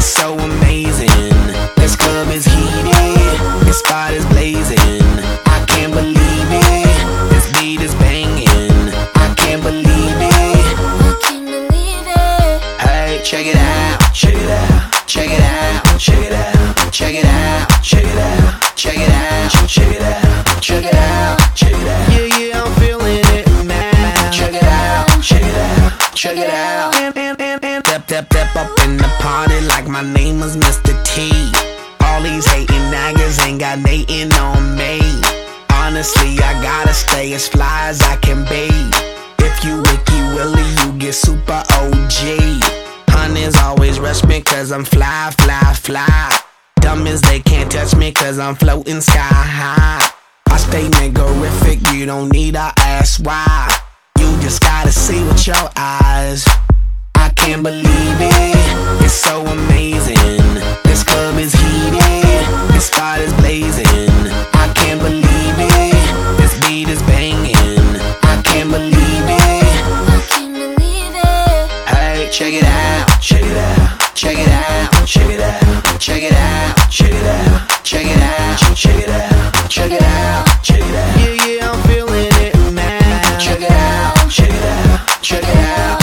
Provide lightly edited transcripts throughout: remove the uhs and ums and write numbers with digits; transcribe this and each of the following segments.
It's so amazing. This club is heated, this spot is blazing. I can't believe it. This beat is banging. I can't believe it. I can't believe it. Hey, check it out, check it out, check it out, check it out, check it out, check it out, check it out, check it out, check it out, check it out. Yeah, yeah, I'm feeling it now. Check it out, check it out, check it out. Step up in the party like my name was Mr. T. All these hating niggas ain't got nothing on me. Honestly, I gotta stay as fly as I can be. If you Wiki Willie, you get super OG. Honeys always rush me cause I'm fly, fly, fly. Dumb as they can't touch me cause I'm floating sky high. I stay niggerific, you don't need to ask why. You just gotta see with your eyes. I can't believe it, it's so amazing. This club is heated, this spot is blazing. I can't believe it, this beat is banging. I can't believe it. I can't believe it. Hey, check it out, check it out, check it out, check it out, check it out, check it out, check it out, check it out, check it out, check it out. Yeah, yeah, I'm feeling it now. Check it out, check it out, check it out.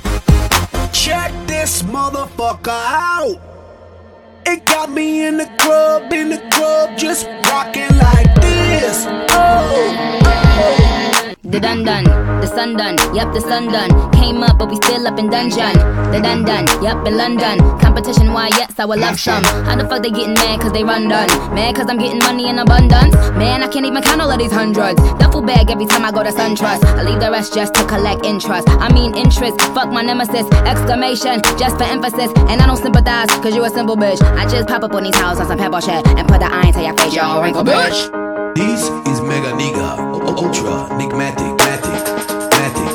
Check this motherfucker out. It got me in the club, just rocking like this. Oh, oh. The done, the sun done, yup, the sun done. Came up, but we still up in dungeon. The done, yup, in London. Competition, why, yes, I would love some. How the fuck they getting mad cause they run done? Mad cause I'm getting money in abundance? Man, I can't even count all of these hundreds. Duffel bag every time I go to SunTrust. I leave the rest just to collect interest. I mean interest, fuck my nemesis. Exclamation, just for emphasis. And I don't sympathize cause you a simple bitch. I just pop up on these houses on some pebble shit and put the iron to your face, you all wrinkle bitch. This is Mega Nigga, Ultra, Nigmatic, Matic.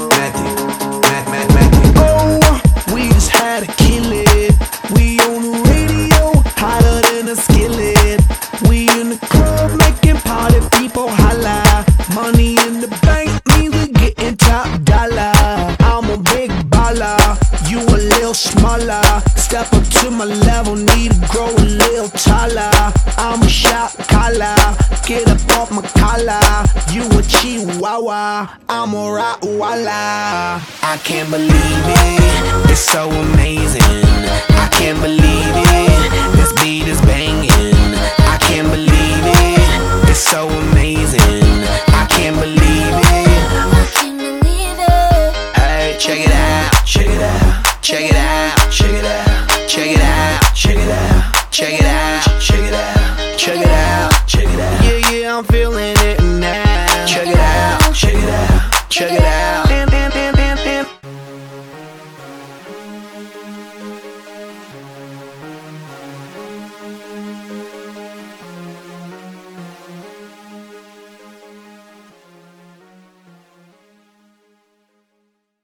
Oh, we just had to kill it. We on the radio, hotter than a skillet. We in the club making party people holla. Money in the bank means we getting top dollar. I'm a big baller, you a little smaller. Step up to my level, need to grow a little taller. I'm a shot caller, get up off my collar. You a chihuahua, I'm a Rottweiler. I can't believe it, it's so amazing.